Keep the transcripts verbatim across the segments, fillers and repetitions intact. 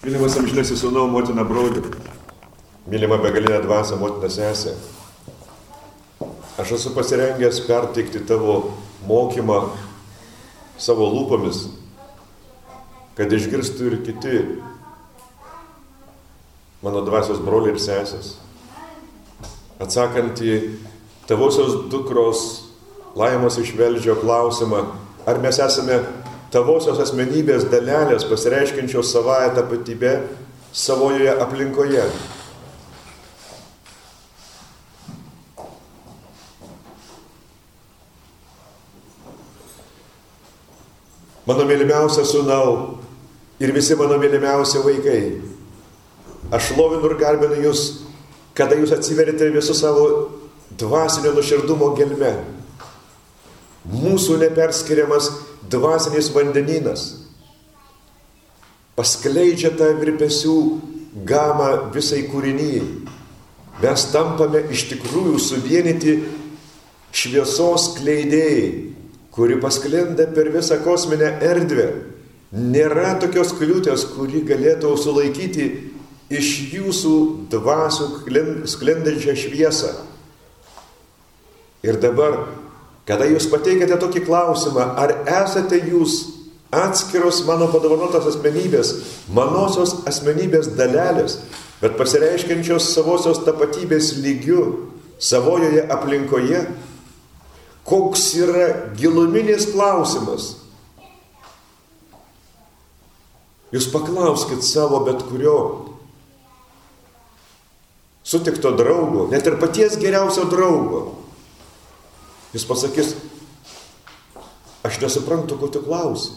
Mylimas amžinasis sūnau, motina brolių, mylima begalinė dvasia, motina sesė, aš esu pasirengęs perteikti tavo mokymą savo lūpomis, kad išgirstų ir kiti mano dvasios broliai ir sesės, atsakant į tavosios dukros Laimos iš Velžio klausimą, ar mes esame tavosios asmenybės dalelės, pasireiškiančios savąją tapatybę savojoje aplinkoje. Mano mylimiausia sūnau ir visi mano mylimiausi vaikai, aš šlovinu ir garbinu jūs, kada jūs atsiverite visų savo dvasinio nuoširdumo gelme. Mūsų neperskiriamas dvasinis vandenynas paskleidžia tą virpesių gamą visai kūrinyjai. Mes tampame iš tikrųjų suvienyti šviesos skleidėjai, kuri pasklinda per visą kosminę erdvę. Nėra tokios kliūtės, kuri galėtų sulaikyti iš jūsų dvasių sklindančią šviesą. Ir dabar, kada jūs pateikėte tokį klausimą, ar esate jūs atskiros mano padovanotos asmenybės, manosios asmenybės dalelės, bet pasireiškiančios savosios tapatybės lygiu, savojoje aplinkoje, koks yra giluminis klausimas. Jūs paklauskit savo bet kurio sutikto draugo, net ir paties geriausio draugo. Jis pasakys, aš nesuprantu, ko tu klausi.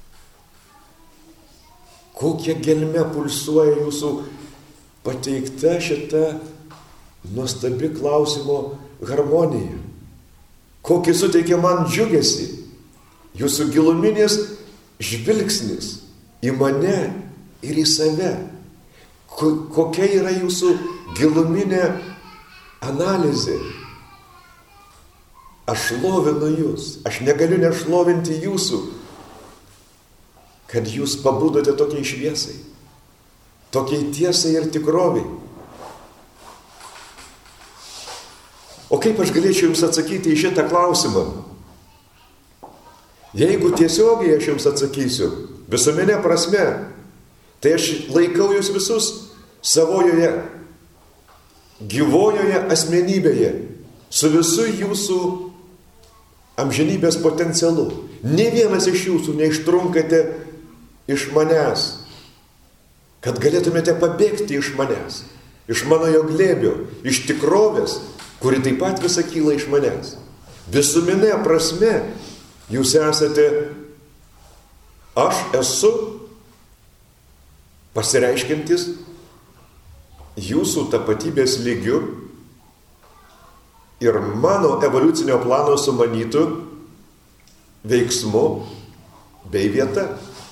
Kokia gelme pulsuoja jūsų pateikta šita nuostabi klausimo harmonija. Kokį suteikia man džiugesį. Jūsų giluminis žvilgsnis į mane ir į save. Kokia yra jūsų giluminė analizė. Aš šlovinu jūs, aš negaliu nešlovinti jūsų, kad jūs pabudote tokiai šviesai, tokiai tiesai ir tikroviai. O kaip aš galėčiau jums atsakyti į šitą klausimą? Jeigu tiesiogiai aš jums atsakysiu, visuomenė prasme, tai aš laikau jūs visus savojoje, gyvojoje asmenybėje, su visu jūsų amžinybės potencialu. Nė vienas iš jūsų neištrunkate iš manęs, kad galėtumėte pabėgti iš manęs, iš mano jo glėbio, iš tikrovės, kuri taip pat visa kyla iš manęs. Visuminė prasme jūs esate, aš esu pasireiškiantis jūsų tapatybės lygiu ir mano evoliucinio plano sumanytų veiksmu bei vieta.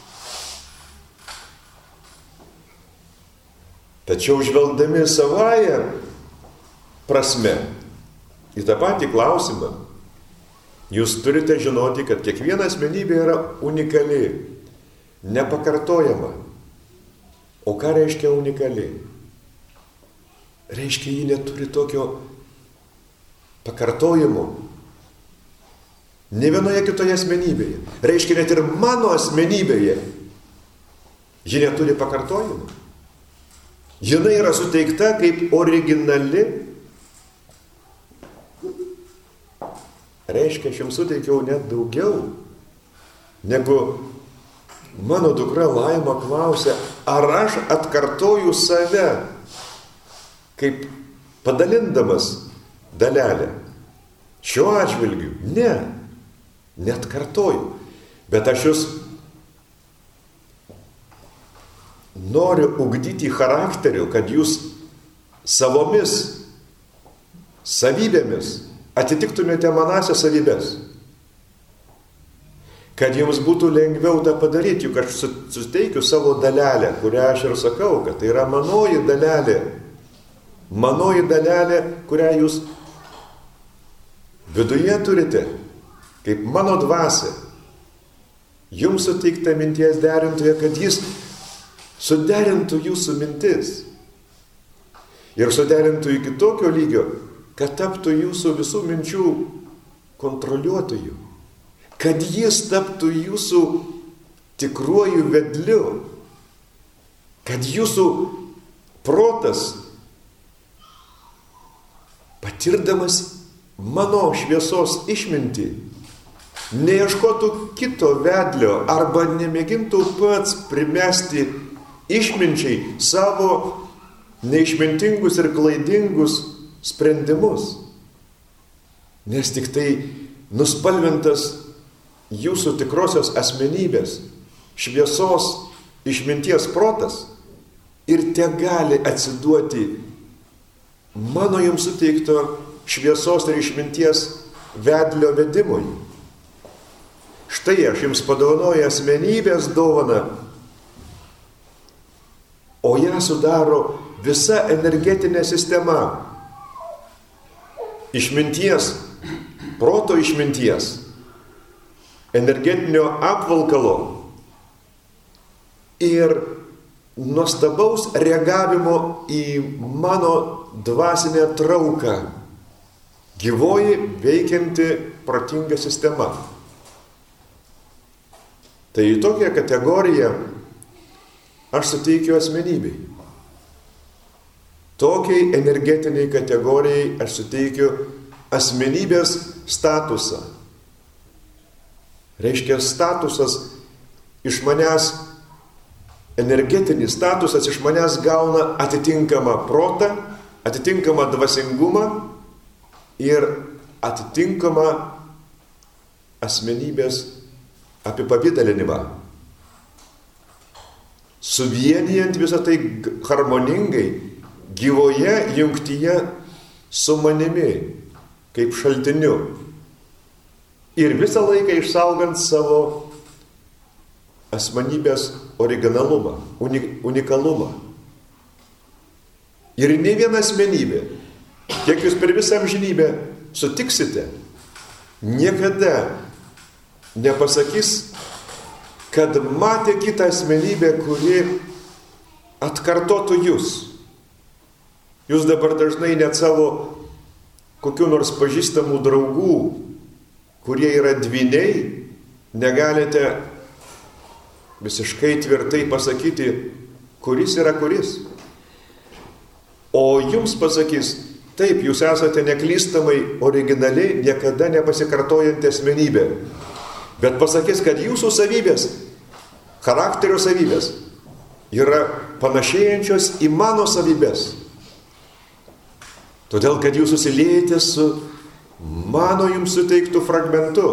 Tačiau žvelgdami savąją prasme į tą patį klausimą, jūs turite žinoti, kad kiekviena asmenybė yra unikali, nepakartojama. O ką reiškia unikali? Reiškia, ji neturi tokio pakartojimo. Ne vienoje kitoje asmenybėje. Reiškia, net ir mano asmenybėje ji neturi pakartojimo. Jinai yra suteikta kaip originali. Reiškia, aš jums suteikiau net daugiau, negu mano dukra Laima klausė, ar aš atkartoju save, kaip padalindamas dalelę. Šiuo atžvilgiu ne, net kartoju, bet aš jūs noriu ugdyti charakteriu, kad jūs savomis savybėmis atitiktumėte manąsias savybės. Kad jums būtų lengviau tą padaryti, juk aš suteikiu savo dalelę, kurią aš ir sakau, kad tai yra manoji dalelė. Manoji dalelė, kurią jūs viduje turite, kaip mano dvasia. Jums suteikta minties derintoje, kad jis suderintų jūsų mintis. Ir suderintų iki tokio lygio, kad taptų jūsų visų minčių kontroliuotojų. Kad jis taptų jūsų tikruoju vedliu. Kad jūsų protas, patirdamas mano šviesos išmintį, neieškotų kito vedlio arba nemėgintų pats primesti išminčiai savo neišmintingus ir klaidingus sprendimus. Nes tik tai nuspalvintas jūsų tikrosios asmenybės, šviesos išminties protas ir te gali atsiduoti mano jums suteikto šviesos ir išminties vedlio vedimui. Štai aš jums padovanoju asmenybės dovaną, o ją sudaro visa energetinė sistema. Išminties, proto išminties, energetinio apvalkalo ir nuostabaus reagavimo į mano dvasinę trauką. Gyvoji, veikianti, protinga sistema. Tai į tokią kategoriją aš suteikiu asmenybei. Tokiai energetiniai kategorijai aš suteikiu asmenybės statusą. Reiškia, statusas iš manęs, energetinis statusas iš manęs gauna atitinkamą protą, atitinkamą dvasingumą ir atitinkamą asmenybės apipavidalinimą. Suvienijant visą tai harmoningai, gyvoje jungtyje su manimi, kaip šaltiniu. Ir visą laiką išsaugant savo asmenybės originalumą, unikalumą. Ir ne viena asmenybė, kiek jūs per visą amžinybę sutiksite, niekada nepasakys, kad matė kitą asmenybę, kuri atkartotų jūs. Jūs dabar dažnai net savo kokių nors pažįstamų draugų, kurie yra dvyniai, negalite visiškai tvirtai pasakyti, kuris yra kuris. O jums pasakys, taip, jūs esate neklystamai originali, niekada nepasikartojanti asmenybė. Bet pasakys, kad jūsų savybės, charakterio savybės, yra panašėjančios į mano savybės. Todėl, kad jūs susiliejate su mano jums suteiktų fragmentu.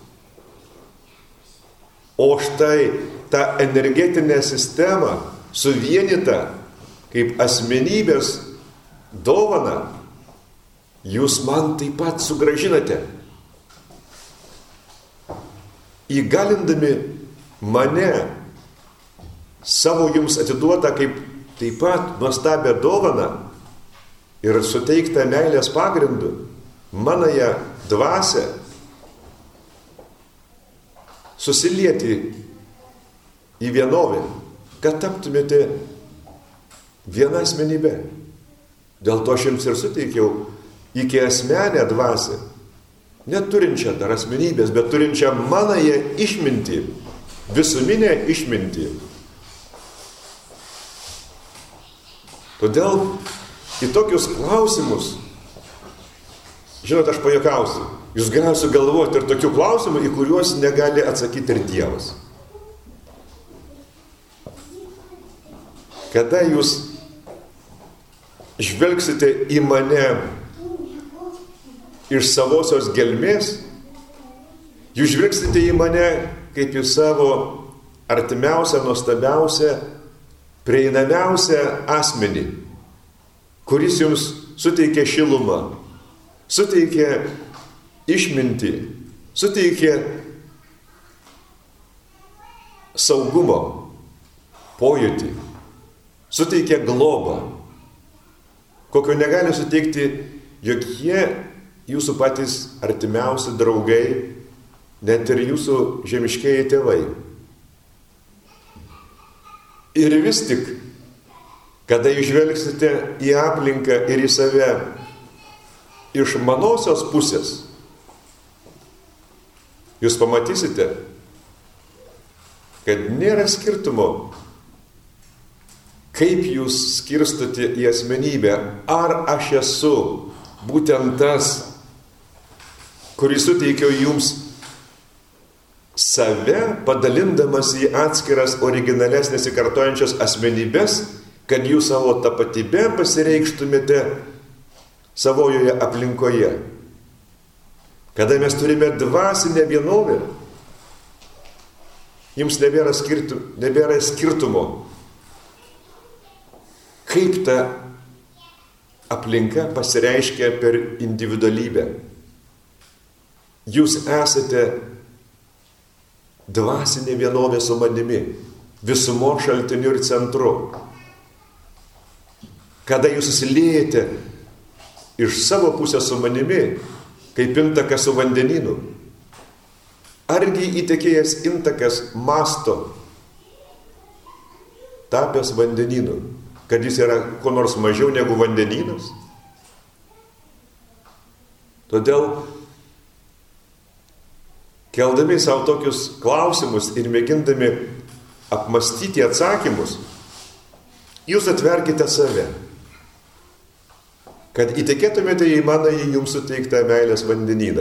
O štai ta energetinė sistema suvienyta kaip asmenybės dovana, jūs man taip pat sugrąžinate. Įgalindami mane savo jums atiduotą kaip taip pat nuostabią dovaną ir suteiktą meilės pagrindu, manąją dvasią, susilieti į vienovę, kad taptumėte viena asmenybė. Dėl to aš jums ir suteikiau iki asmenę dvasią, neturinčią dar asmenybės, bet turinčią manąją išmintį, visuminę išmintį. Todėl į tokius klausimus, žinot, aš pajuokausiu, jūs galite sugalvoti ir tokių klausimų, į kuriuos negali atsakyti ir Dievas. Kada jūs žvelgsite į mane iš savosios gelmės, jūs žvelgsite į mane kaip į savo artimiausią, nuostabiausią, prieinamiausią asmenį, kuris jums suteikia šilumą, suteikia išmintį, suteikia saugumo pojūtį, suteikia globą, kokio negali suteikti jokie jūsų patys artimiausi draugai, net ir jūsų žemiškieji tėvai. Ir vis tik, kada išvelgsite į aplinką ir į save iš manosios pusės, jūs pamatysite, kad nėra skirtumo, kaip jūs skirstote į asmenybę. Ar aš esu būtent tas, kuris suteikiau jums save, padalindamas į atskiras originales nesikartojančias asmenybės, kad jūs savo tapatybę pasireikštumėte savojoje aplinkoje. Kada mes turime dvasinę vienovę, jums nebėra, skirtum, nebėra skirtumo, kaip ta aplinka pasireiškia per individualybę. Jūs esate dvasinė vienovė su manimi, visumo šaltiniu ir centru. Kada jūs susiliejate iš savo pusės su manimi, kaip intakas su vandenynu. Argi įtekėjęs intakas masto, tapęs vandenynu, kad jis yra ko nors mažiau negu vandenynas? Todėl, keldami savo tokius klausimus ir mėgindami apmastyti atsakymus, jūs atverkite save, kad įtikėtumėte į manąjį jums suteiktą meilės vandenyną.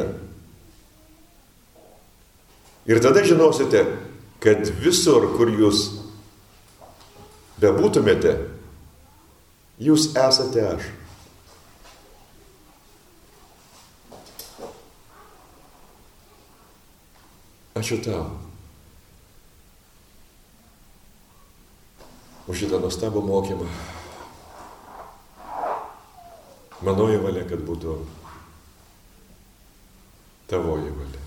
Ir tada žinosite, kad visur, kur jūs bebūtumėte, jūs esate aš. Ačiū tau už šitą nuostabų mokymą. Manoji valia, kad būtų tavoji valia.